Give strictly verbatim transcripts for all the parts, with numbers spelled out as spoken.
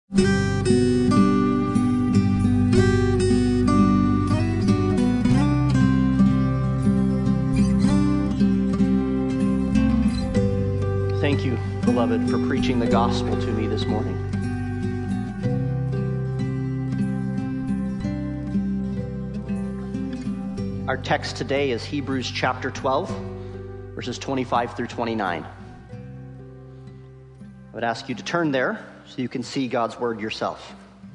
Thank you, beloved, for preaching the gospel to me this morning. Our text today is Hebrews chapter twelve, verses twenty-five through twenty-nine. I would ask you to turn there so you can see God's word yourself.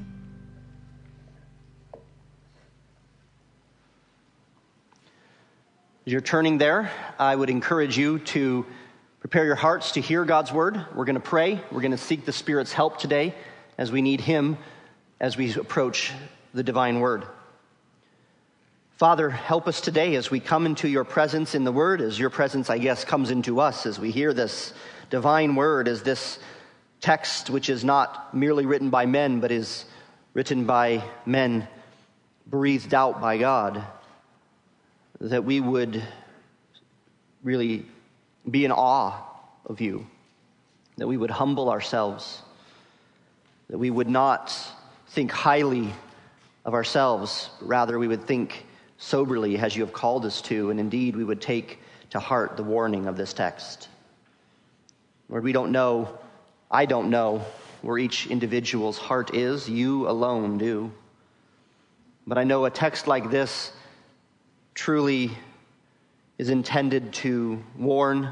As you're turning there, I would encourage you to prepare your hearts to hear God's word. We're going to pray. We're going to seek the Spirit's help today as we need Him as we approach the divine word. Father, help us today as we come into your presence in the word, as your presence, I guess, comes into us as we hear this divine word, as this text which is not merely written by men, but is written by men, breathed out by God, that we would really be in awe of you, that we would humble ourselves, that we would not think highly of ourselves, but rather we would think soberly as you have called us to, and indeed we would take to heart the warning of this text. Lord, we don't know, I don't know where each individual's heart is. You alone do. But I know a text like this truly is intended to warn,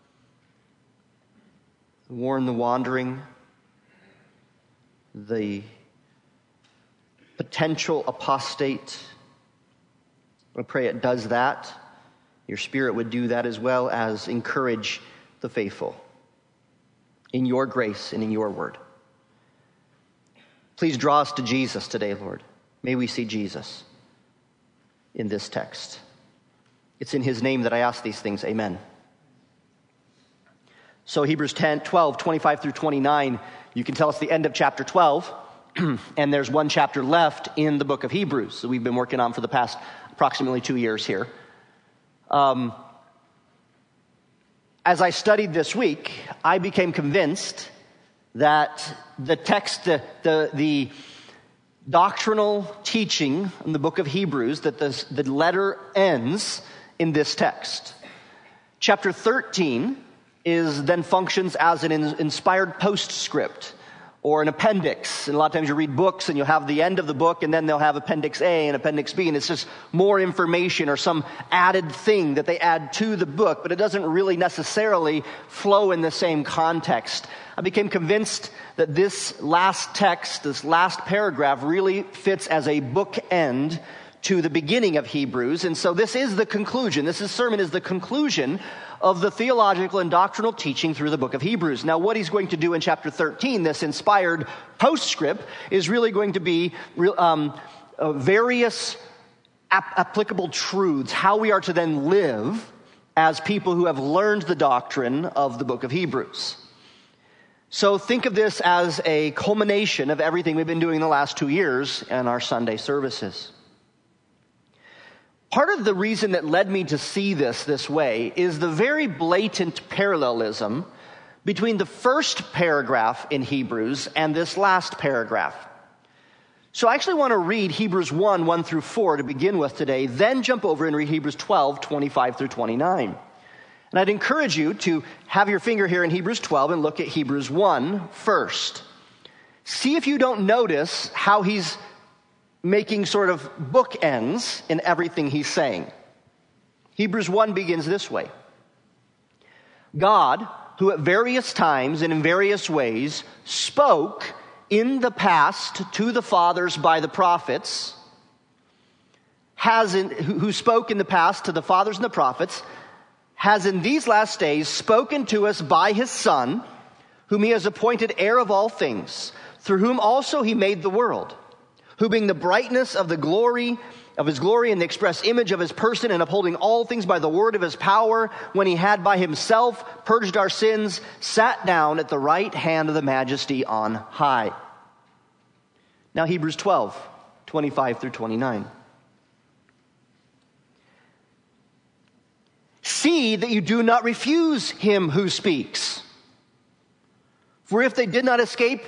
warn the wandering, the potential apostate. I pray it does that. Your Spirit would do that, as well as encourage the faithful in your grace and in your word. Please draw us to Jesus today, Lord. May we see Jesus in this text. It's in his name that I ask these things. Amen. So Hebrews ten, twelve, twenty-five through twenty-nine, you can tell it's the end of chapter twelve, and there's one chapter left in the book of Hebrews that we've been working on for the past approximately two years here. Um, as I studied this week, I became convinced that the text, the, the, the doctrinal teaching in the book of Hebrews, that the, the letter ends in this text. Chapter thirteen is then functions as an inspired postscript or an appendix. And a lot of times you read books and you'll have the end of the book and then they'll have appendix A and appendix B, and it's just more information or some added thing that they add to the book, but it doesn't really necessarily flow in the same context. I became convinced that this last text, this last paragraph, really fits as a bookend to the beginning of Hebrews. And so this is the conclusion. This is, sermon is the conclusion of the theological and doctrinal teaching through the book of Hebrews. Now, what he's going to do in chapter thirteen, this inspired postscript, is really going to be um, uh, various ap- applicable truths, how we are to then live as people who have learned the doctrine of the book of Hebrews. So think of this as a culmination of everything we've been doing the last two years in our Sunday services. Part of the reason that led me to see this this way is the very blatant parallelism between the first paragraph in Hebrews and this last paragraph. So I actually want to read Hebrews one, one through four to begin with today, then jump over and read Hebrews twelve, twenty-five through twenty-nine. And I'd encourage you to have your finger here in Hebrews twelve and look at Hebrews one first. See if you don't notice how he's making sort of bookends in everything he's saying. Hebrews one begins this way. God, who at various times and in various ways spoke in the past to the fathers by the prophets, has in, who spoke in the past to the fathers and the prophets, has in these last days spoken to us by his Son, whom he has appointed heir of all things, through whom also he made the world, who being the brightness of the glory of his glory and the express image of his person, and upholding all things by the word of his power, when he had by himself purged our sins, sat down at the right hand of the majesty on high. Now Hebrews twelve, twenty-five through twenty-nine. See that you do not refuse him who speaks. For if they did not escape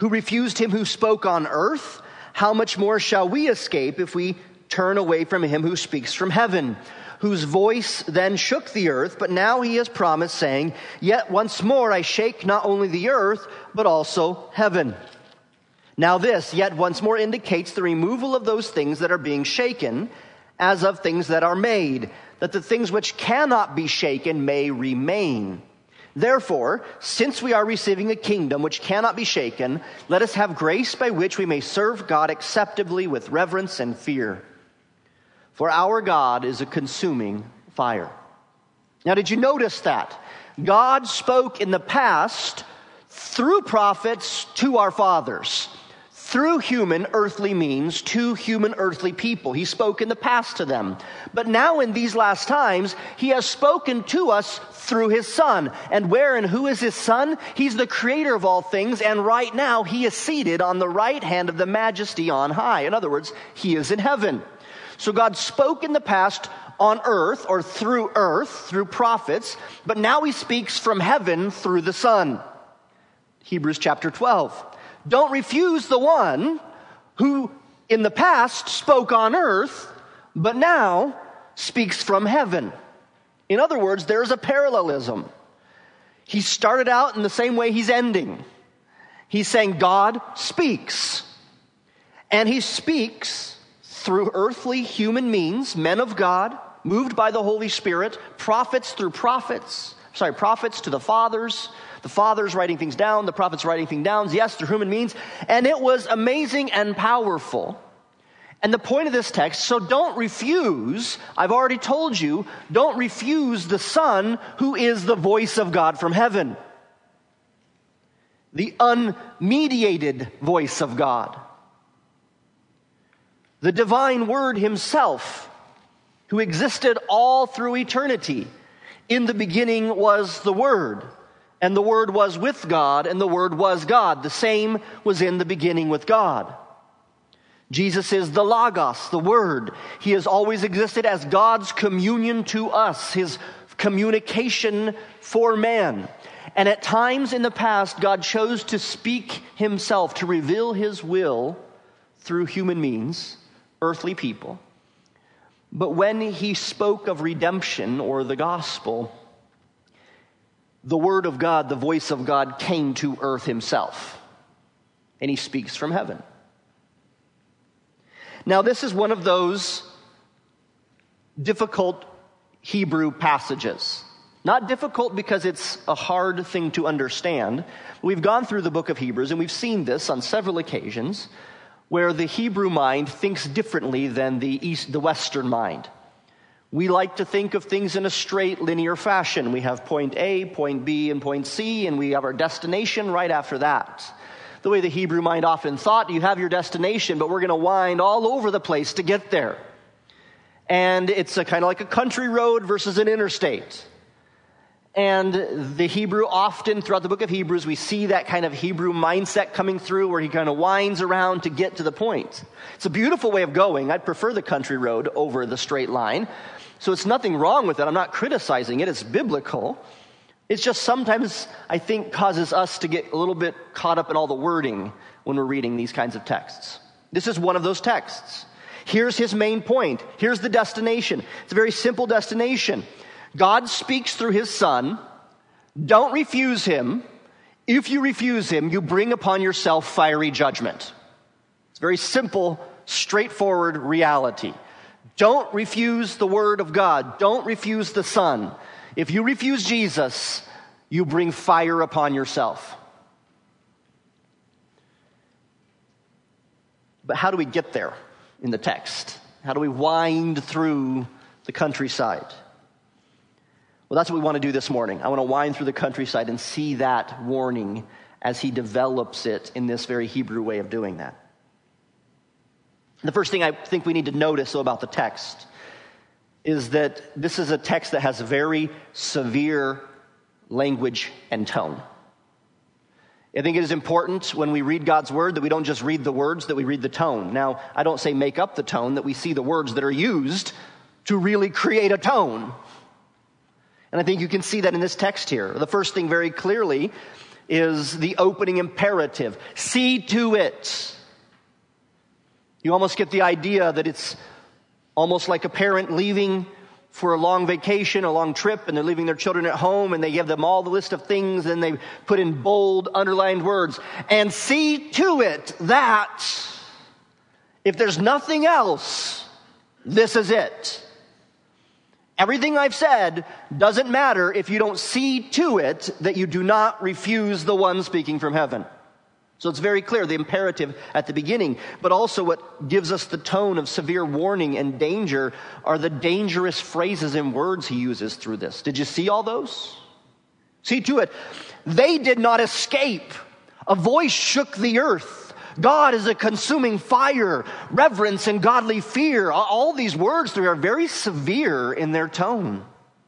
who refused him who spoke on earth, how much more shall we escape if we turn away from him who speaks from heaven, whose voice then shook the earth, but now he has promised, saying, yet once more I shake not only the earth, but also heaven. Now this, yet once more, indicates the removal of those things that are being shaken, as of things that are made, that the things which cannot be shaken may remain. Therefore, since we are receiving a kingdom which cannot be shaken, let us have grace by which we may serve God acceptably with reverence and fear. For our God is a consuming fire. Now, did you notice that? God spoke in the past through prophets to our fathers, through human earthly means to human earthly people. He spoke in the past to them. But now in these last times, he has spoken to us through his Son. And where and who is his Son? He's the creator of all things, and right now he is seated on the right hand of the majesty on high. In other words, he is in heaven. So God spoke in the past on earth, or through earth, through prophets, but now he speaks from heaven through the Son. Hebrews chapter twelve. Don't refuse the one who in the past spoke on earth, but now speaks from heaven. In other words, there's a parallelism. He started out in the same way he's ending. He's saying God speaks. And he speaks through earthly human means, men of God, moved by the Holy Spirit, prophets through prophets, sorry, prophets to the fathers, the fathers writing things down, the prophets writing things down, yes, through human means. And it was amazing and powerful. And the point of this text, so don't refuse, I've already told you, don't refuse the Son who is the voice of God from heaven. The unmediated voice of God. The divine Word himself, who existed all through eternity. In the beginning was the Word, and the Word was with God, and the Word was God. The same was in the beginning with God. Jesus is the Logos, the Word. He has always existed as God's communion to us, his communication for man. And at times in the past, God chose to speak himself, to reveal his will through human means, earthly people. But when he spoke of redemption or the gospel, the Word of God, the voice of God, came to earth himself. And he speaks from heaven. Now, this is one of those difficult Hebrew passages. Not difficult because it's a hard thing to understand. We've gone through the book of Hebrews, and we've seen this on several occasions, where the Hebrew mind thinks differently than the East, the Western mind. We like to think of things in a straight, linear fashion. We have point A, point B, and point C, and we have our destination right after that. The way the Hebrew mind often thought, you have your destination, but we're going to wind all over the place to get there. And it's a kind of like a country road versus an interstate. And the Hebrew often, throughout the book of Hebrews, we see that kind of Hebrew mindset coming through where he kind of winds around to get to the point. It's a beautiful way of going. I'd prefer the country road over the straight line. So it's nothing wrong with it. I'm not criticizing it. It's biblical. It's just sometimes, I think, causes us to get a little bit caught up in all the wording when we're reading these kinds of texts. This is one of those texts. Here's his main point. Here's the destination. It's a very simple destination. God speaks through his Son. Don't refuse him. If you refuse him, you bring upon yourself fiery judgment. It's a very simple, straightforward reality. Don't refuse the Word of God. Don't refuse the Son. If you refuse Jesus, you bring fire upon yourself. But how do we get there in the text? How do we wind through the countryside? Well, that's what we want to do this morning. I want to wind through the countryside and see that warning as he develops it in this very Hebrew way of doing that. The first thing I think we need to notice about the text is that this is a text that has very severe language and tone. I think it is important when we read God's word that we don't just read the words, that we read the tone. Now, I don't say make up the tone, that we see the words that are used to really create a tone. And I think you can see that in this text here. The first thing very clearly, is the opening imperative. See to it. You almost get the idea that it's almost like a parent leaving for a long vacation, a long trip, and they're leaving their children at home, and they give them all the list of things, and they put in bold, underlined words. And see to it that if there's nothing else, this is it. Everything I've said doesn't matter if you don't see to it that you do not refuse the one speaking from heaven. So it's very clear, the imperative at the beginning, but also what gives us the tone of severe warning and danger are the dangerous phrases and words he uses through this. Did you see all those? See to it. They did not escape. A voice shook the earth. God is a consuming fire. Reverence and godly fear. All these words are very severe in their tone.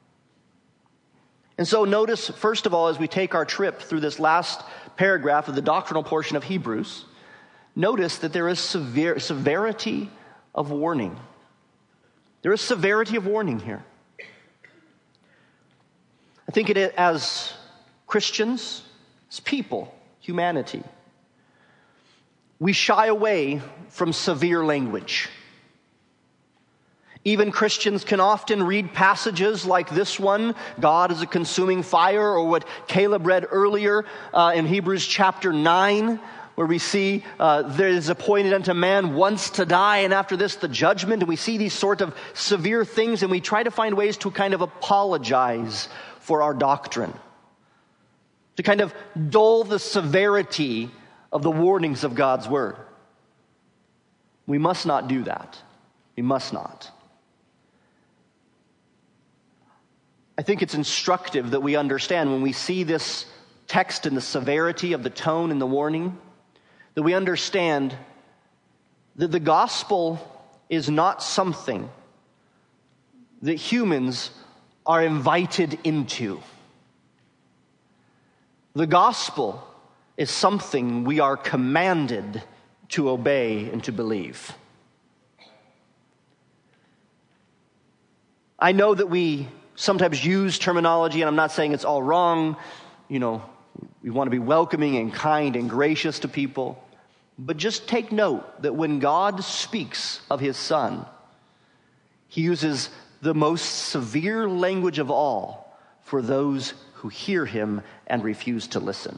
And so notice, first of all, as we take our trip through this last paragraph of the doctrinal portion of Hebrews, notice that there is severe, severity of warning. There is severity of warning here. I think it as Christians, as people, humanity, we shy away from severe language. Even Christians can often read passages like this one, God is a consuming fire, or what Caleb read earlier uh, in Hebrews chapter nine, where we see uh, there is appointed unto man once to die, and after this the judgment. And we see these sort of severe things, and we try to find ways to kind of apologize for our doctrine, to kind of dull the severity of the warnings of God's word. We must not do that. We must not. I think it's instructive that we understand when we see this text and the severity of the tone and the warning, that we understand that the gospel is not something that humans are invited into. The gospel is something we are commanded to obey and to believe. I know that we sometimes use terminology, and I'm not saying it's all wrong. You know, we want to be welcoming and kind and gracious to people. But just take note that when God speaks of his Son, he uses the most severe language of all for those who hear him and refuse to listen.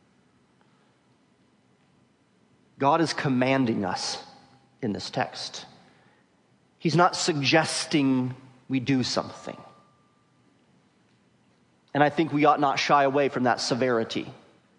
God is commanding us in this text. He's not suggesting we do something. And I think we ought not shy away from that severity.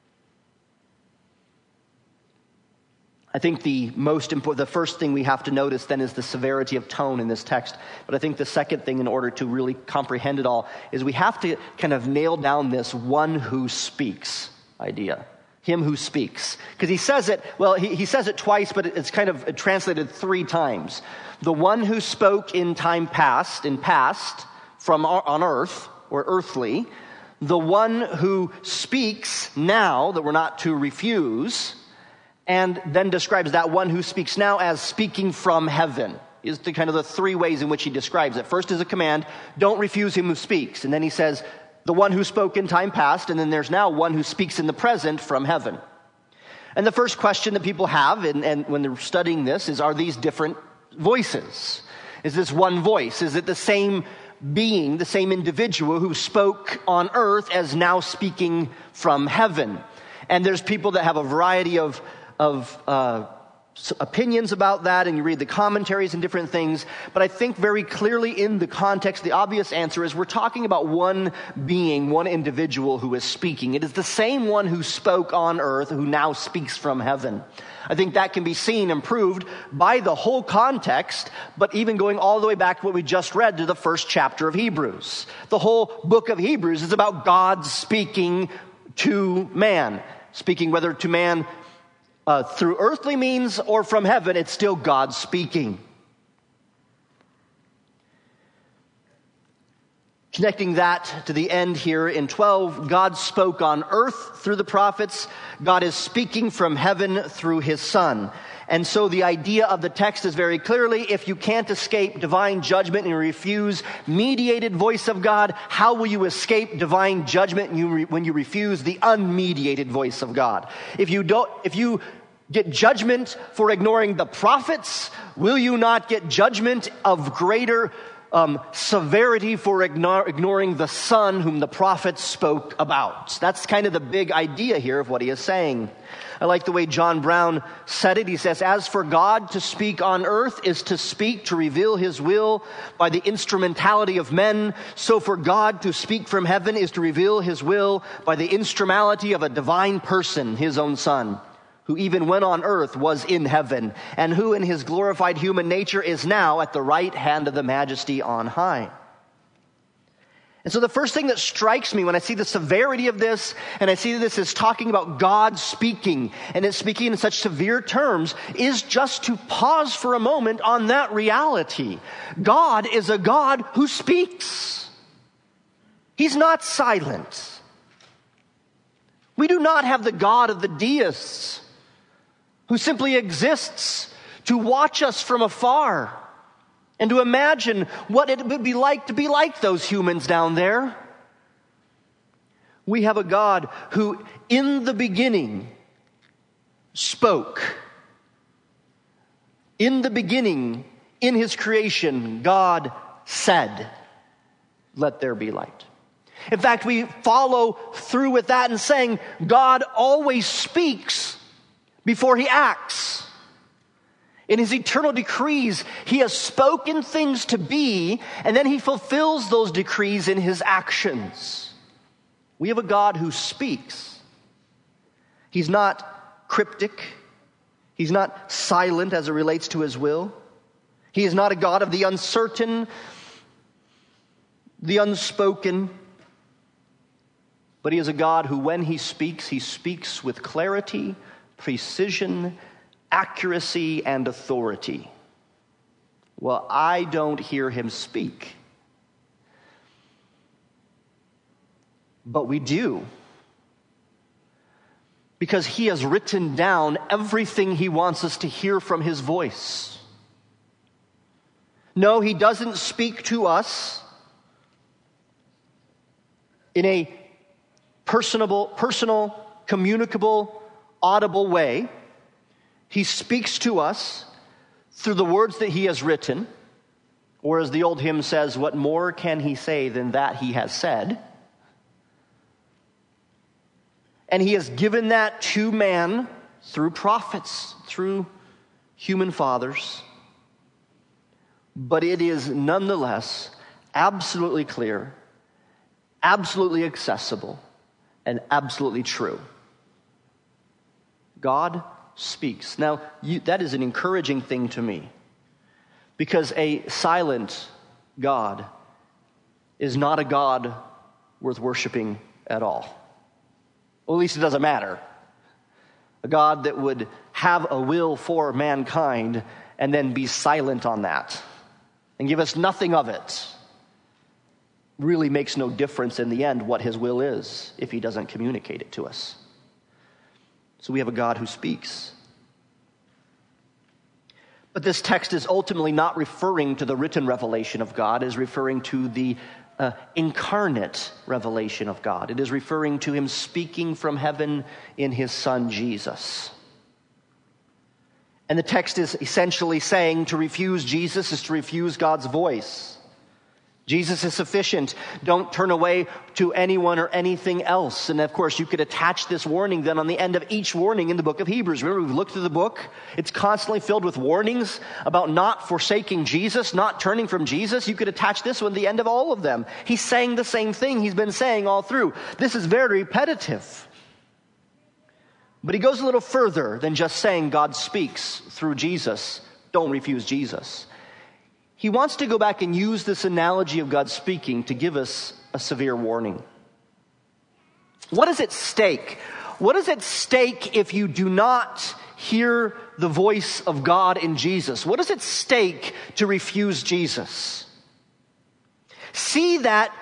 I think the most important, the first thing we have to notice then is the severity of tone in this text. But I think the second thing, in order to really comprehend it all, is we have to kind of nail down this one who speaks idea. Him who speaks. Because he says it, well, he, he says it twice, but it's kind of translated three times. The one who spoke in time past, in past, from on earth, or earthly. The one who speaks now, that we're not to refuse, and then describes that one who speaks now as speaking from heaven. Is the kind of the three ways in which he describes it. First is a command, don't refuse him who speaks. And then he says, the one who spoke in time past, and then there's now one who speaks in the present from heaven. And the first question that people have, and, and when they're studying this, is are these different voices? Is this one voice? Is it the same being, the same individual who spoke on earth as now speaking from heaven? And there's people that have a variety of, of uh, opinions about that, and you read the commentaries and different things. But I think very clearly in the context, the obvious answer is we're talking about one being, one individual who is speaking. It is the same one who spoke on earth who now speaks from heaven. I think that can be seen and proved by the whole context, but even going all the way back to what we just read to the first chapter of Hebrews. The whole book of Hebrews is about God speaking to man. Speaking whether to man uh, through earthly means or from heaven, it's still God speaking. Connecting that to the end here in twelve, God spoke on earth through the prophets. God is speaking from heaven through his Son. And so the idea of the text is very clearly, if you can't escape divine judgment and you refuse mediated voice of God, how will you escape divine judgment when you refuse the unmediated voice of God? If you don't, if you get judgment for ignoring the prophets, will you not get judgment of greater Um, severity for ignore, ignoring the Son whom the prophets spoke about? That's kind of the big idea here of what he is saying. I like the way John Brown said it. He says, as for God to speak on earth is to speak, to reveal his will by the instrumentality of men, so for God to speak from heaven is to reveal his will by the instrumentality of a divine person, his own Son, who even when on earth was in heaven, and who in his glorified human nature is now at the right hand of the majesty on high. And so the first thing that strikes me when I see the severity of this, and I see this is talking about God speaking, and it's speaking in such severe terms, is just to pause for a moment on that reality. God is a God who speaks. He's not silent. We do not have the God of the deists, who simply exists to watch us from afar and to imagine what it would be like to be like those humans down there. We have a God who in the beginning spoke. In the beginning, in his creation, God said, "Let there be light." In fact, we follow through with that in saying God always speaks before he acts. In his eternal decrees, he has spoken things to be, and then he fulfills those decrees in his actions. We have a God who speaks. He's not cryptic. He's not silent as it relates to his will. He is not a God of the uncertain, the unspoken, but he is a God who, when he speaks, he speaks with clarity, precision, accuracy, and authority. Well, I don't hear him speak. But we do. Because he has written down everything he wants us to hear from his voice. No, he doesn't speak to us in a personable, personal, communicable, audible way. He speaks to us through the words that he has written, or as the old hymn says, what more can he say than that he has said? And he has given that to man through prophets, through human fathers. But it is nonetheless absolutely clear, absolutely accessible, and absolutely true. God speaks. Now, you, that is an encouraging thing to me, because a silent God is not a God worth worshiping at all. Well, at least it doesn't matter. A God that would have a will for mankind and then be silent on that and give us nothing of it really makes no difference in the end what his will is if he doesn't communicate it to us. So we have a God who speaks. But this text is ultimately not referring to the written revelation of God. It is referring to the uh, incarnate revelation of God. It is referring to him speaking from heaven in his Son Jesus. And the text is essentially saying to refuse Jesus is to refuse God's voice. Jesus is sufficient. Don't turn away to anyone or anything else. And of course, you could attach this warning then on the end of each warning in the book of Hebrews. Remember, we've looked through the book. It's constantly filled with warnings about not forsaking Jesus, not turning from Jesus. You could attach this one at the end of all of them. He's saying the same thing he's been saying all through. This is very repetitive. But he goes a little further than just saying God speaks through Jesus. Don't refuse Jesus. He wants to go back and use this analogy of God speaking to give us a severe warning. What is at stake? What is at stake if you do not hear the voice of God in Jesus? What is at stake to refuse Jesus? See that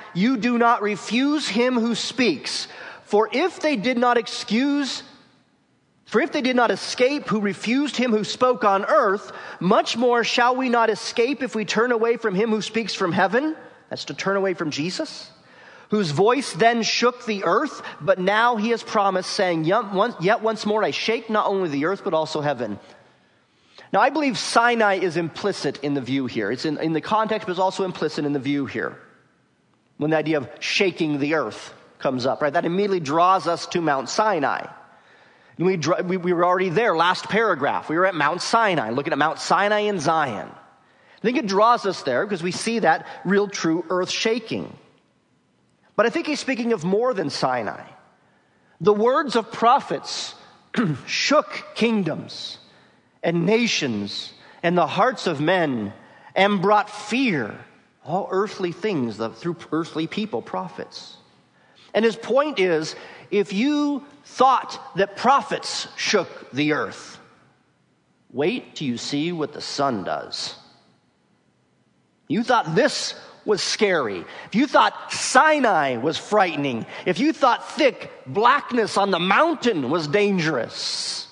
you do not refuse him who speaks. For if they did not excuse, for if they did not escape who refused him who spoke on earth, much more shall we not escape if we turn away from him who speaks from heaven? That's to turn away from Jesus. Whose voice then shook the earth, but now he has promised, saying, yet once more I shake not only the earth, but also heaven. Now, I believe Sinai is implicit in the view here. It's in, in the context, but it's also implicit in the view here. When the idea of shaking the earth comes up, right? That immediately draws us to Mount Sinai. And we, we, we were already there, last paragraph. We were at Mount Sinai, looking at Mount Sinai in Zion. I think it draws us there because we see that real, true earth shaking. But I think he's speaking of more than Sinai. The words of prophets shook kingdoms and nations and the hearts of men and brought fear, all earthly things through earthly people, prophets. And his point is, if you thought that prophets shook the earth, wait till you see what the Son does. You thought this was scary. If you thought Sinai was frightening, if you thought thick blackness on the mountain was dangerous,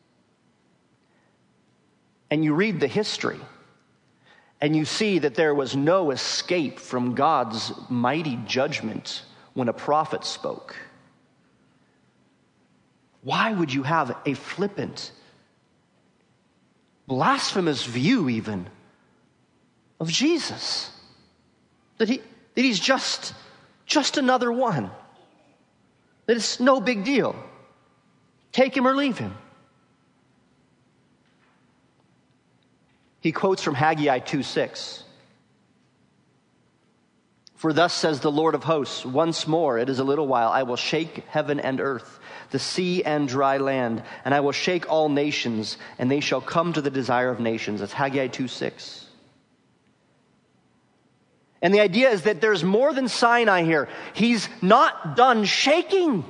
and you read the history, and you see that there was no escape from God's mighty judgment when a prophet spoke, why would you have a flippant, blasphemous view even of Jesus? That he that he's just, just another one. That it's no big deal. Take him or leave him. He quotes from Haggai two six. For thus says the Lord of hosts, once more, it is a little while, I will shake heaven and earth, the sea and dry land, and I will shake all nations, and they shall come to the desire of nations. That's Haggai two six. And the idea is that there's more than Sinai here. He's not done shaking.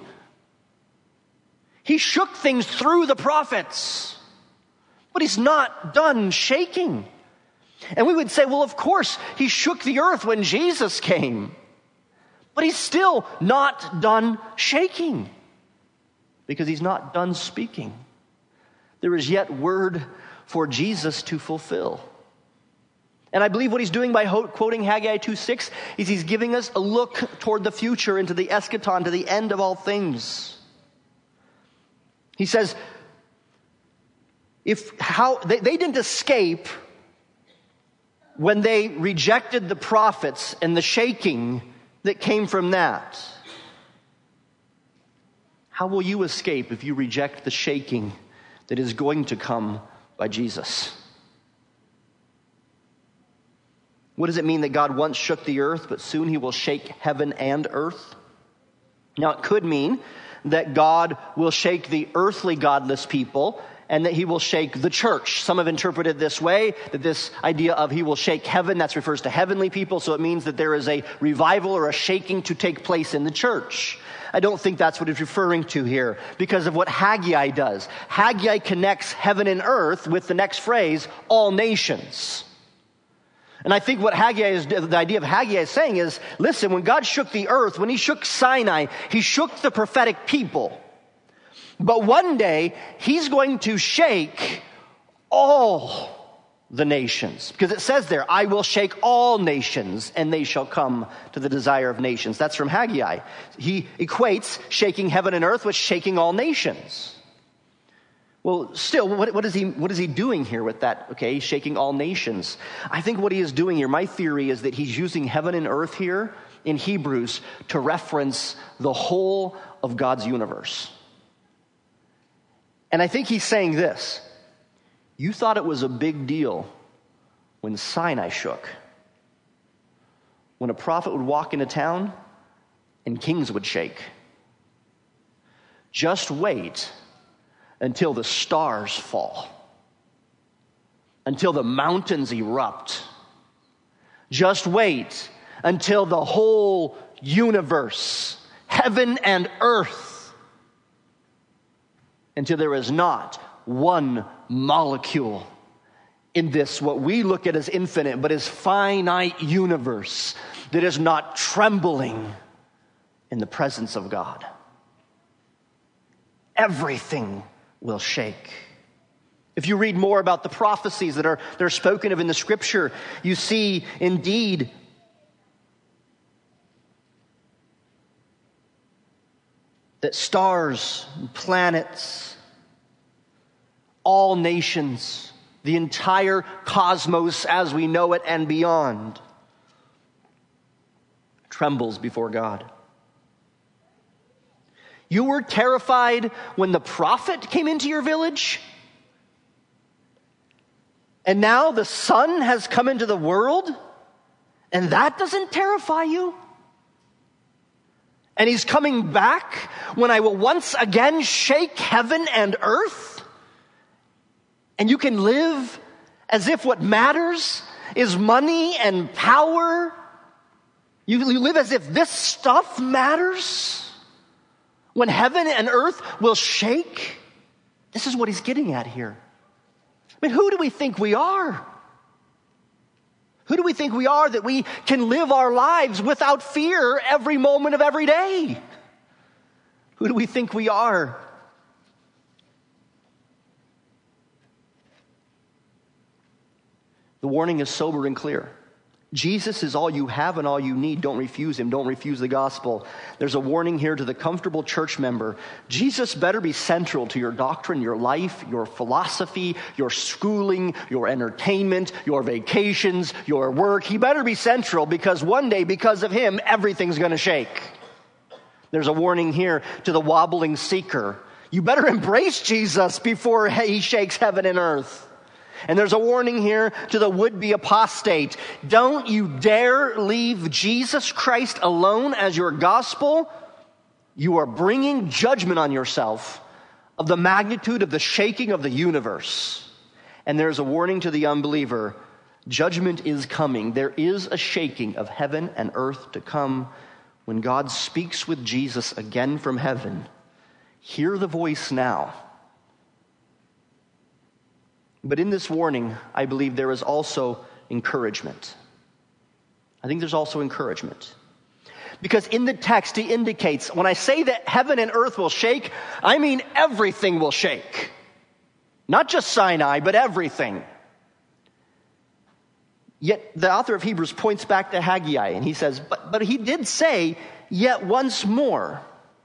He shook things through the prophets, but he's not done shaking. And we would say, well, of course, he shook the earth when Jesus came, but he's still not done shaking because he's not done speaking. There is yet word for Jesus to fulfill. And I believe what he's doing by ho- quoting Haggai two six is he's giving us a look toward the future, into the eschaton, to the end of all things. He says, if how they, they didn't escape when they rejected the prophets and the shaking that came from that. How will you escape if you reject the shaking that is going to come by Jesus? What does it mean that God once shook the earth, but soon he will shake heaven and earth? Now, it could mean that God will shake the earthly godless people and that he will shake the church. Some have interpreted this way, that this idea of he will shake heaven, that refers to heavenly people, so it means that there is a revival or a shaking to take place in the church. I don't think that's what he's referring to here because of what Haggai does. Haggai connects heaven and earth with the next phrase, all nations. And I think what Haggai is, the idea of Haggai is saying is, listen, when God shook the earth, when he shook Sinai, he shook the prophetic people. But one day, he's going to shake all the nations. Because it says there, I will shake all nations, and they shall come to the desire of nations. That's from Haggai. He equates shaking heaven and earth with shaking all nations. Well, still, what, what is he, what is he doing here with that? Okay, shaking all nations. I think what he is doing here, my theory is that he's using heaven and earth here in Hebrews to reference the whole of God's universe. And I think he's saying this. You thought it was a big deal when Sinai shook. When a prophet would walk into town and kings would shake. Just wait until the stars fall, until the mountains erupt. Just wait until the whole universe, heaven and earth, until there is not one molecule in this, what we look at as infinite, but as finite universe that is not trembling in the presence of God. Everything will shake. If you read more about the prophecies that are, that are spoken of in the scripture, you see indeed that stars, planets, all nations, the entire cosmos as we know it and beyond, trembles before God. You were terrified when the prophet came into your village? And now the Son has come into the world? And that doesn't terrify you? And he's coming back when I will once again shake heaven and earth? And you can live as if what matters is money and power? You, you live as if this stuff matters? When heaven and earth will shake? This is what he's getting at here. I mean, who do we think we are? Who do we think we are that we can live our lives without fear every moment of every day? Who do we think we are? The warning is sober and clear. Jesus is all you have and all you need. Don't refuse him. Don't refuse the gospel. There's a warning here to the comfortable church member. Jesus better be central to your doctrine, your life, your philosophy, your schooling, your entertainment, your vacations, your work. He better be central, because one day, because of him, everything's going to shake. There's a warning here to the wobbling seeker. You better embrace Jesus before he shakes heaven and earth. And there's a warning here to the would-be apostate. Don't you dare leave Jesus Christ alone as your gospel. You are bringing judgment on yourself of the magnitude of the shaking of the universe. And there's a warning to the unbeliever. Judgment is coming. There is a shaking of heaven and earth to come when God speaks with Jesus again from heaven. Hear the voice now. But in this warning, I believe there is also encouragement. I think there's also encouragement. Because in the text, he indicates, when I say that heaven and earth will shake, I mean everything will shake. Not just Sinai, but everything. Yet the author of Hebrews points back to Haggai, and he says, but, but he did say, yet once more.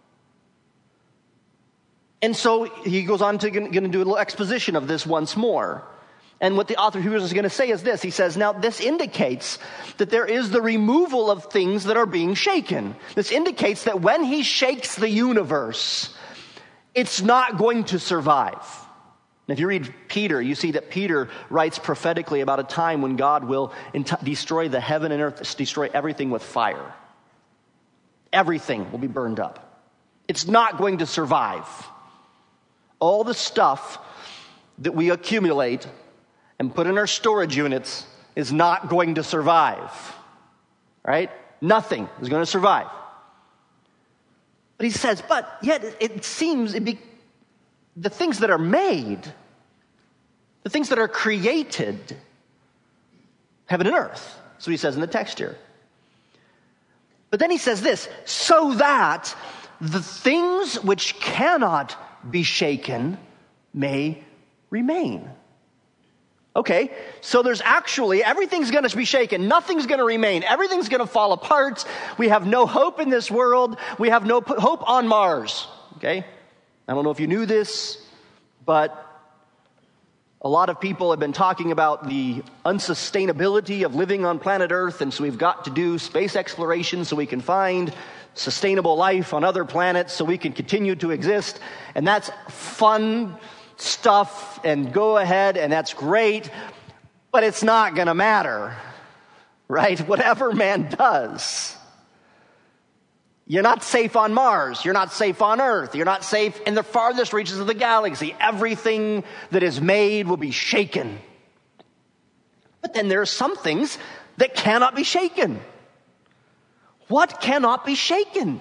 And so he goes on to going to do a little exposition of this once more. And what the author of Hebrews is going to say is this. He says, now this indicates that there is the removal of things that are being shaken. This indicates that when he shakes the universe, it's not going to survive. And if you read Peter, you see that Peter writes prophetically about a time when God will destroy the heaven and earth, destroy everything with fire. Everything will be burned up. It's not going to survive. All the stuff that we accumulate and put in our storage units is not going to survive. Right? Nothing is going to survive. But he says, but yet it seems it be, the things that are made, the things that are created, heaven and earth. That's what he says in the text here. But then he says this, so that the things which cannot be shaken may remain. Okay, so there's actually, everything's going to be shaken. Nothing's going to remain. Everything's going to fall apart. We have no hope in this world. We have no p- hope on Mars. Okay, I don't know if you knew this, but a lot of people have been talking about the unsustainability of living on planet Earth, and so we've got to do space exploration so we can find sustainable life on other planets so we can continue to exist. And that's fun stuff, and go ahead, and that's great, but it's not going to matter, right? Whatever man does. You're not safe on Mars. You're not safe on Earth. You're not safe in the farthest reaches of the galaxy. Everything that is made will be shaken. But then there are some things that cannot be shaken. What cannot be shaken?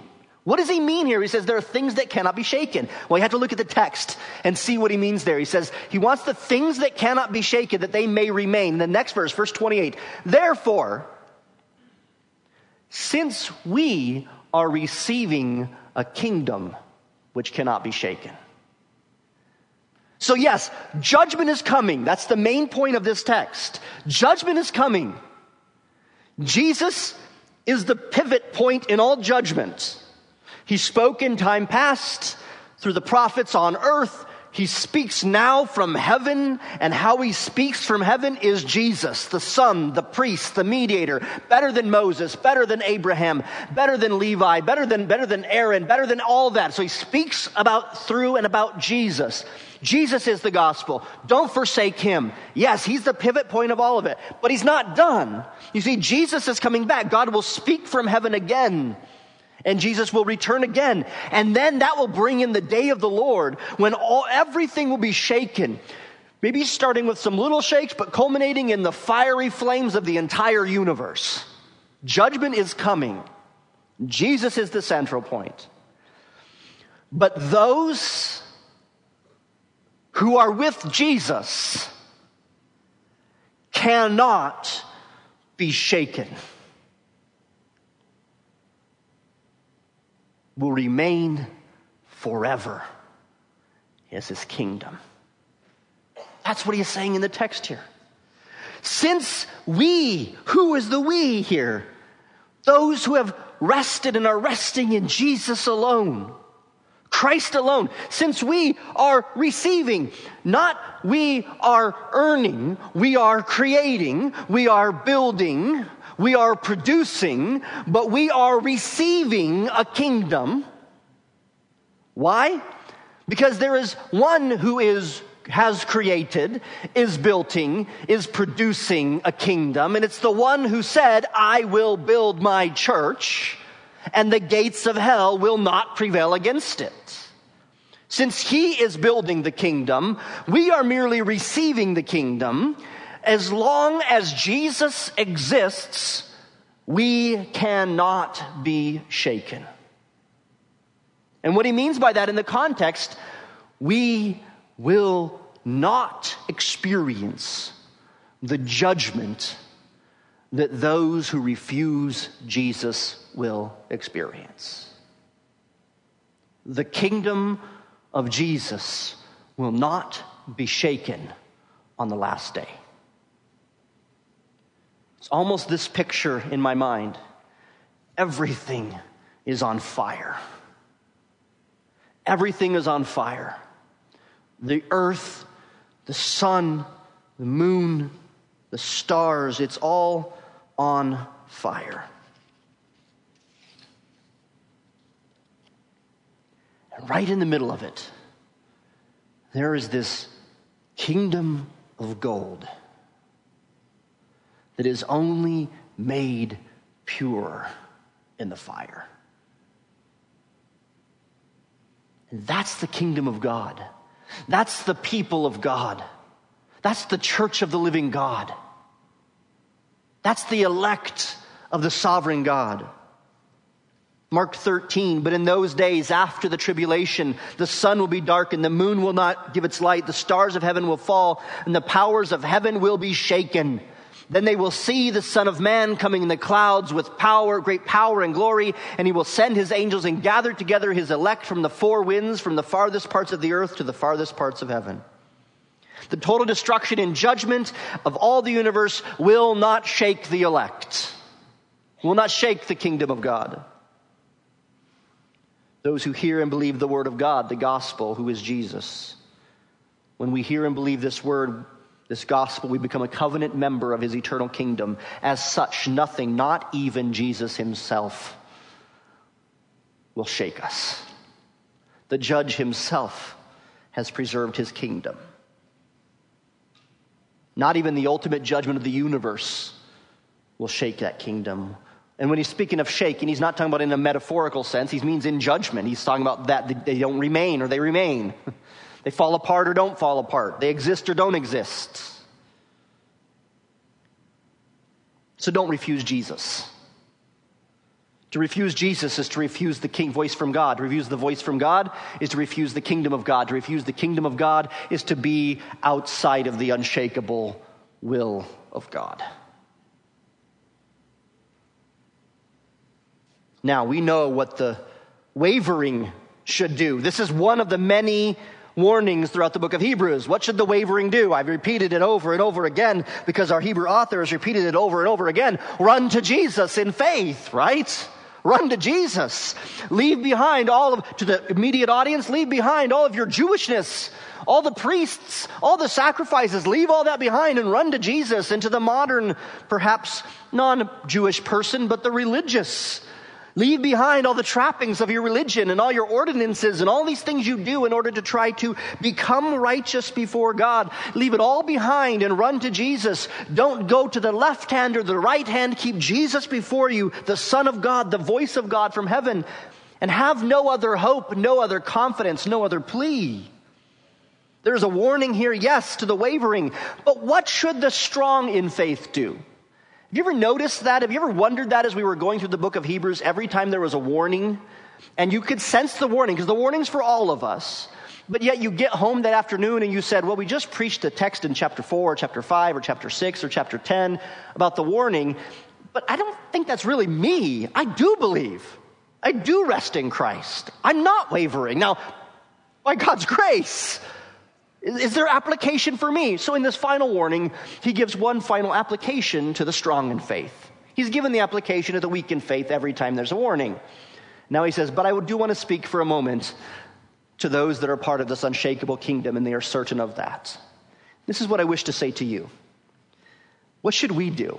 What does he mean here? He says there are things that cannot be shaken. Well, you have to look at the text and see what he means there. He says he wants the things that cannot be shaken that they may remain. The next verse, verse twenty-eight. Therefore, since we are receiving a kingdom which cannot be shaken. So yes, judgment is coming. That's the main point of this text. Judgment is coming. Jesus is the pivot point in all judgment. He spoke in time past through the prophets on earth. He speaks now from heaven, and how he speaks from heaven is Jesus, the Son, the priest, the mediator, better than Moses, better than Abraham, better than Levi, better than, better than Aaron, better than all that. So he speaks about through and about Jesus. Jesus is the gospel. Don't forsake him. Yes, he's the pivot point of all of it, but he's not done. You see, Jesus is coming back. God will speak from heaven again. And Jesus will return again. And then that will bring in the day of the Lord when all everything will be shaken. Maybe starting with some little shakes, but culminating in the fiery flames of the entire universe. Judgment is coming. Jesus is the central point. But those who are with Jesus cannot be shaken. Will remain forever as his kingdom. That's what he is saying in the text here. Since we, who is the we here? Those who have rested and are resting in Jesus alone. Christ alone. Since we are receiving, not we are earning, we are creating, we are building, we are producing, but we are receiving a kingdom. Why? Because there is one who is has created, is building, is producing a kingdom, and it's the one who said, I will build my church, and the gates of hell will not prevail against it. Since he is building the kingdom, we are merely receiving the kingdom. As long as Jesus exists, we cannot be shaken. And what he means by that in the context, we will not experience the judgment that those who refuse Jesus will experience. The kingdom of Jesus will not be shaken on the last day. It's almost this picture in my mind. Everything is on fire. Everything is on fire. The earth, the sun, the moon, the stars, it's all on fire. And right in the middle of it, there is this kingdom of gold that is only made pure in the fire. And that's the kingdom of God. That's the people of God. That's the church of the living God. That's the elect of the sovereign God. Mark thirteen, but in those days after the tribulation, the sun will be darkened, the moon will not give its light, the stars of heaven will fall, and the powers of heaven will be shaken. Then they will see the Son of Man coming in the clouds with power, great power and glory, and he will send his angels and gather together his elect from the four winds, from the farthest parts of the earth to the farthest parts of heaven. The total destruction and judgment of all the universe will not shake the elect, will not shake the kingdom of God. Those who hear and believe the word of God, the gospel, who is Jesus. When we hear and believe this word, this gospel, we become a covenant member of his eternal kingdom. As such, nothing, not even Jesus himself, will shake us. The judge himself has preserved his kingdom. Not even the ultimate judgment of the universe will shake that kingdom. And when he's speaking of shaking, he's not talking about in a metaphorical sense. He means in judgment. He's talking about that they don't remain or they remain. They fall apart or don't fall apart. They exist or don't exist. So don't refuse Jesus. To refuse Jesus is to refuse the king voice from God. To refuse the voice from God is to refuse the kingdom of God. To refuse the kingdom of God is to be outside of the unshakable will of God. Now, we know what the wavering should do. This is one of the many warnings throughout the book of Hebrews. What should the wavering do? I've repeated it over and over again because our Hebrew author has repeated it over and over again. Run to Jesus in faith, right? Run to Jesus. Leave behind all of, to the immediate audience, leave behind all of your Jewishness, all the priests, all the sacrifices. Leave all that behind and run to Jesus and to the modern, perhaps non-Jewish person, but the religious. Leave behind all the trappings of your religion and all your ordinances and all these things you do in order to try to become righteous before God. Leave it all behind and run to Jesus. Don't go to the left hand or the right hand. Keep Jesus before you, the Son of God, the voice of God from heaven, and have no other hope, no other confidence, no other plea. There's a warning here, yes, to the wavering. But what should the strong in faith do? Have you ever noticed that? Have you ever wondered that as we were going through the book of Hebrews, every time there was a warning, and you could sense the warning, because the warning's for all of us, but yet you get home that afternoon and you said, well, we just preached a text in chapter four, or chapter five, or chapter six, or chapter ten about the warning, but I don't think that's really me. I do believe. I do rest in Christ. I'm not wavering. Now, by God's grace, is there application for me? So in this final warning, he gives one final application to the strong in faith. He's given the application to the weak in faith every time there's a warning. Now he says, but I do want to speak for a moment to those that are part of this unshakable kingdom, and they are certain of that. This is what I wish to say to you. What should we do?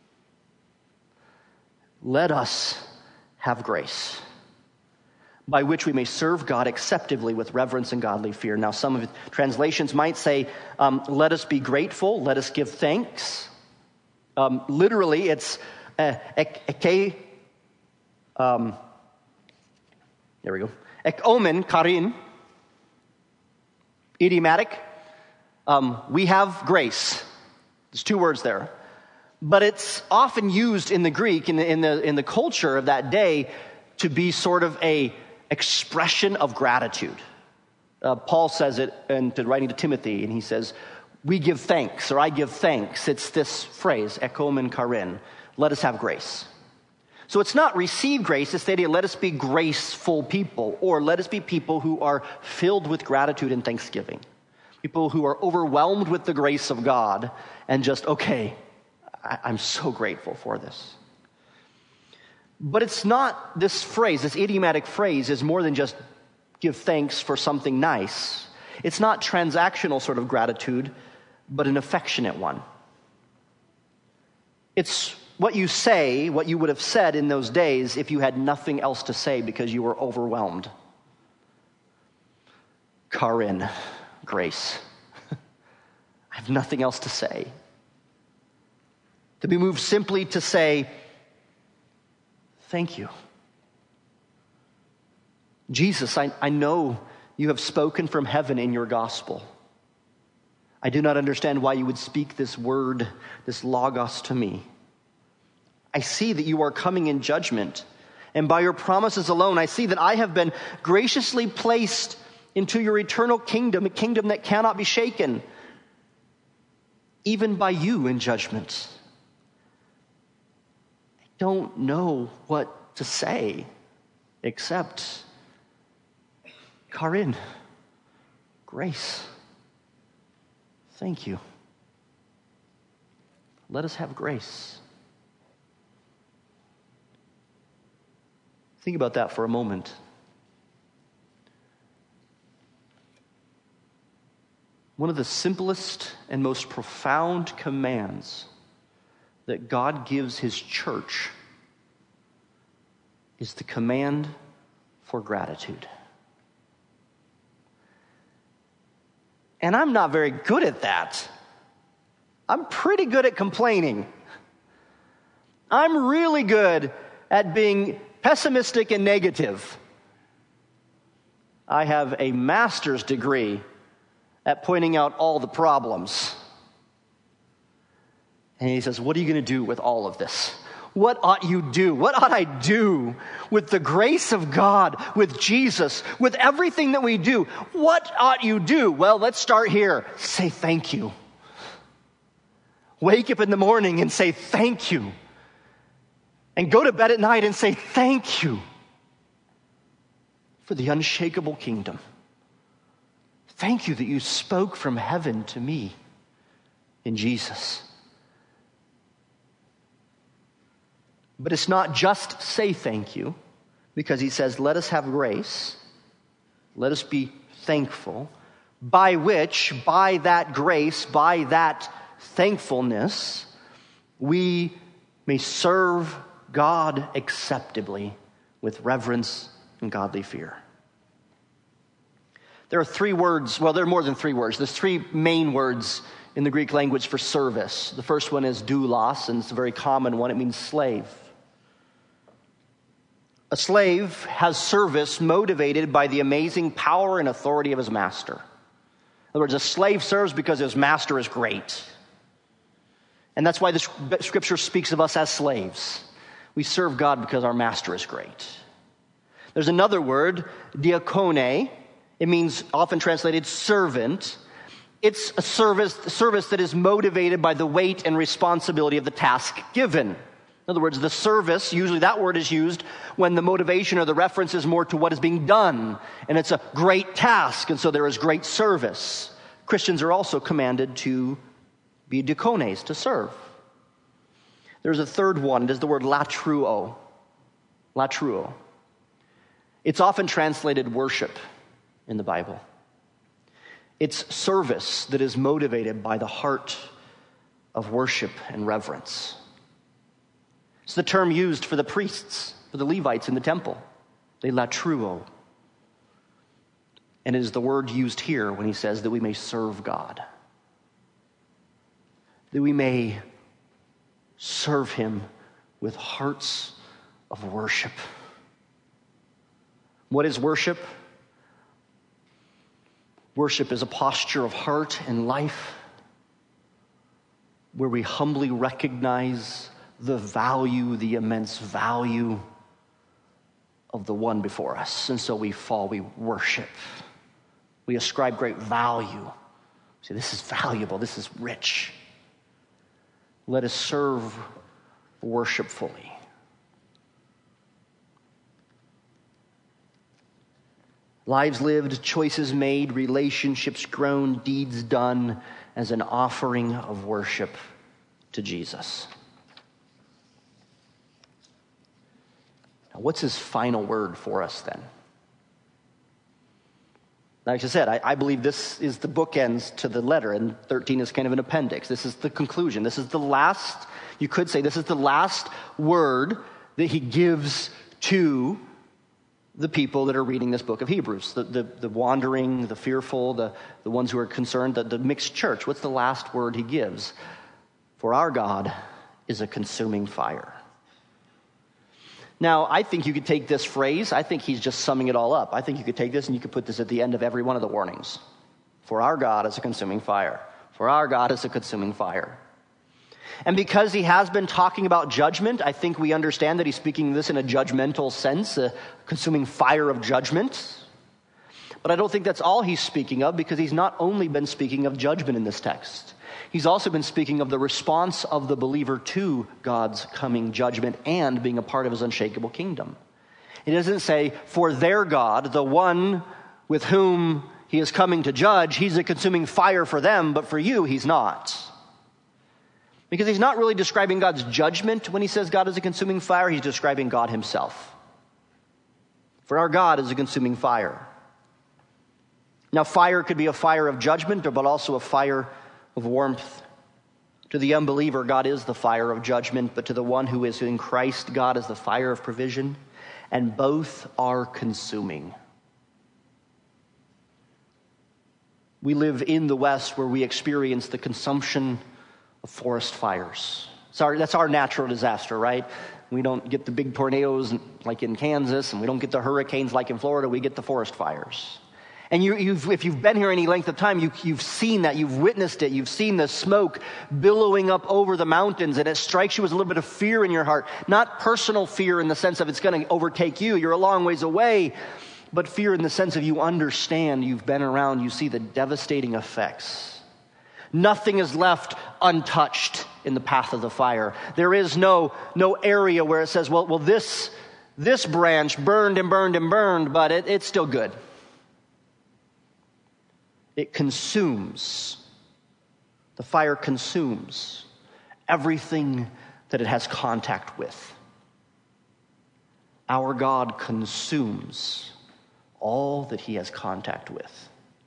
Let us have grace, by which we may serve God acceptably with reverence and godly fear. Now, some of the translations might say, um, let us be grateful, let us give thanks. Um, literally, it's uh, ek, um, there we go, ek omen karin, idiomatic. Um, we have grace. There's two words there. But it's often used in the Greek, in the, in the, in the culture of that day, to be sort of a expression of gratitude. Uh, Paul says it in to writing to Timothy, and he says, we give thanks, or I give thanks. It's this phrase, ekomen karin, let us have grace. So it's not receive grace, it's the idea, let us be graceful people, or let us be people who are filled with gratitude and thanksgiving. People who are overwhelmed with the grace of God, and just, okay, I, I'm so grateful for this. But it's not, this phrase, this idiomatic phrase is more than just give thanks for something nice. It's not transactional sort of gratitude, but an affectionate one. It's what you say, what you would have said in those days if you had nothing else to say because you were overwhelmed. Karin, grace. I have nothing else to say. To be moved simply to say, thank you. Jesus, I, I know you have spoken from heaven in your gospel. I do not understand why you would speak this word, this logos to me. I see that you are coming in judgment, and by your promises alone, I see that I have been graciously placed into your eternal kingdom, a kingdom that cannot be shaken, even by you in judgment. I don't know what to say except Karin, grace. Thank you. Let us have grace. Think about that for a moment. One of the simplest and most profound commands that God gives his church is the command for gratitude. And I'm not very good at that. I'm pretty good at complaining. I'm really good at being pessimistic and negative. I have a master's degree at pointing out all the problems. And he says, what are you going to do with all of this? What ought you do? What ought I do with the grace of God, with Jesus, with everything that we do? What ought you do? Well, let's start here. Say thank you. Wake up in the morning and say thank you. And go to bed at night and say thank you for the unshakable kingdom. Thank you that you spoke from heaven to me in Jesus. But it's not just say thank you, because he says, let us have grace. Let us be thankful, by which, by that grace, by that thankfulness, we may serve God acceptably with reverence and godly fear. There are three words, well, there are more than three words. There's three main words in the Greek language for service. The first one is doulos, and it's a very common one. It means slave. A slave has service motivated by the amazing power and authority of his master. In other words, a slave serves because his master is great. And that's why the scripture speaks of us as slaves. We serve God because our master is great. There's another word, diakone. It means, often translated, servant. It's a service, service that is motivated by the weight and responsibility of the task given. In other words, the service, usually that word is used when the motivation or the reference is more to what is being done. And it's a great task, and so there is great service. Christians are also commanded to be diakones, to serve. There's a third one. It is the word latruo. Latruo. It's often translated worship in the Bible. It's service that is motivated by the heart of worship and reverence. It's the term used for the priests, for the Levites in the temple. They latruo. And it is the word used here when he says that we may serve God. That we may serve him with hearts of worship. What is worship? Worship is a posture of heart and life where we humbly recognize the value, the immense value of the one before us. And so we fall, we worship. We ascribe great value. See, this is valuable, this is rich. Let us serve worshipfully. Lives lived, choices made, relationships grown, deeds done as an offering of worship to Jesus. Now, what's his final word for us then? Like I said, I, I believe this is the bookends to the letter, and thirteen is kind of an appendix. This is the conclusion. This is the last, you could say, this is the last word that he gives to the people that are reading this book of Hebrews, the, the, the wandering, the fearful, the, the ones who are concerned, the, the mixed church. What's the last word he gives? For our God is a consuming fire. Now, I think you could take this phrase, I think he's just summing it all up. I think you could take this and you could put this at the end of every one of the warnings. For our God is a consuming fire. For our God is a consuming fire. And because he has been talking about judgment, I think we understand that he's speaking this in a judgmental sense, a consuming fire of judgment. But I don't think that's all he's speaking of, because he's not only been speaking of judgment in this text. He's also been speaking of the response of the believer to God's coming judgment and being a part of his unshakable kingdom. It doesn't say, for their God, the one with whom he is coming to judge, he's a consuming fire for them, but for you, he's not. Because he's not really describing God's judgment when he says God is a consuming fire. He's describing God himself. For our God is a consuming fire. Now, fire could be a fire of judgment, but also a fire of warmth. To the unbeliever, God is the fire of judgment, but to the one who is in Christ, God is the fire of provision, and both are consuming. We live in the West where we experience the consumption of forest fires. It's our, that's our natural disaster, right? We don't get the big tornadoes like in Kansas, and we don't get the hurricanes like in Florida. We get the forest fires. And you, you've, if you've been here any length of time, you, you've seen that, you've witnessed it, you've seen the smoke billowing up over the mountains, and it strikes you as a little bit of fear in your heart. Not personal fear in the sense of it's going to overtake you, you're a long ways away, but fear in the sense of you understand, you've been around, you see the devastating effects. Nothing is left untouched in the path of the fire. There is no, no area where it says, well, well this, this branch burned and burned and burned, but it, it's still good. It consumes. The fire consumes everything that it has contact with. Our God consumes all that he has contact with.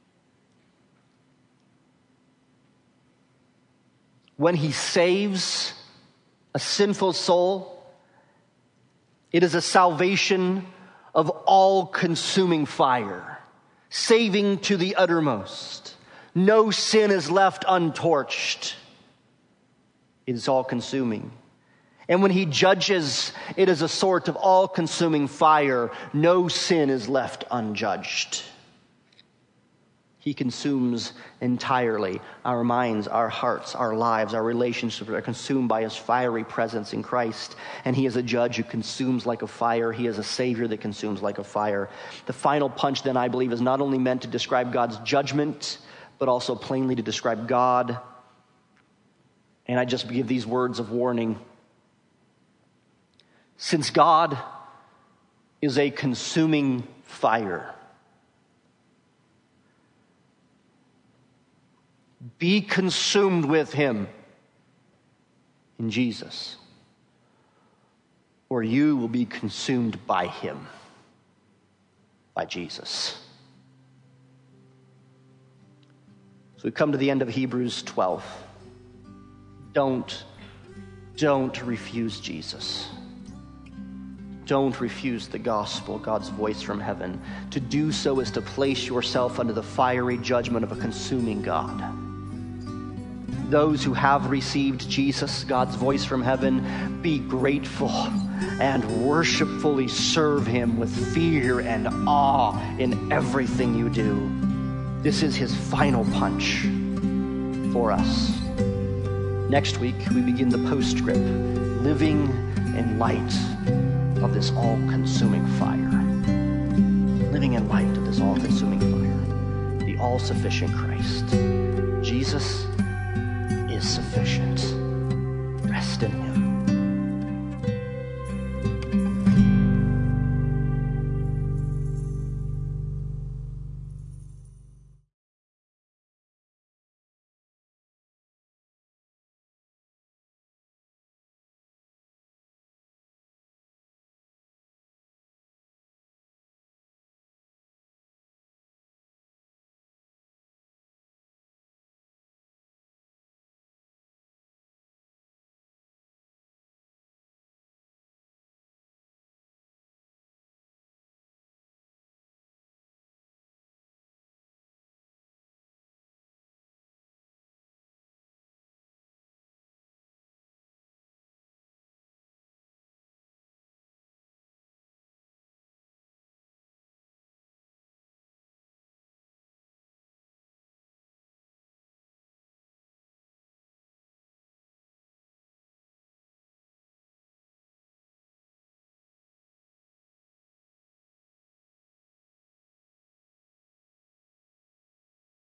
When he saves a sinful soul, it is a salvation of all-consuming fire. Saving to the uttermost. No sin is left untorched. It is all-consuming. And when he judges, it is a sort of all-consuming fire. No sin is left unjudged. He consumes entirely. Our minds, our hearts, our lives, our relationships are consumed by his fiery presence in Christ. And he is a judge who consumes like a fire. He is a savior that consumes like a fire. The final punch, then, I believe, is not only meant to describe God's judgment, but also plainly to describe God. And I just give these words of warning. Since God is a consuming fire, be consumed with him in Jesus, or you will be consumed by him, by Jesus. So we come to the end of Hebrews twelve. Don't, don't refuse Jesus. Don't refuse the gospel, God's voice from heaven. To do so is to place yourself under the fiery judgment of a consuming God. Those who have received Jesus, God's voice from heaven, be grateful and worshipfully serve him with fear and awe in everything you do. This is his final punch for us. Next week, we begin the postscript, living in light of this all-consuming fire. Living in light of this all-consuming fire. The all-sufficient Christ. Jesus is sufficient. Rest in him.